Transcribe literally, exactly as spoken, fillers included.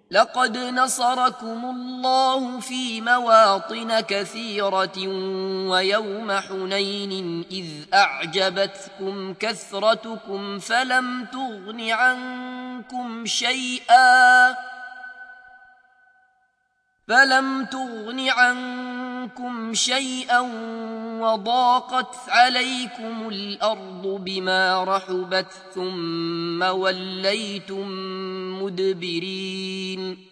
لقد نصركم الله في مواطن كثيرة ويوم حنين إذ أعجبتكم كثرتكم فلم تغن عنكم شيئا فلم تغن عنكم شيئا وضاقت عليكم الأرض بما رحبت ثم وليتم مدبرين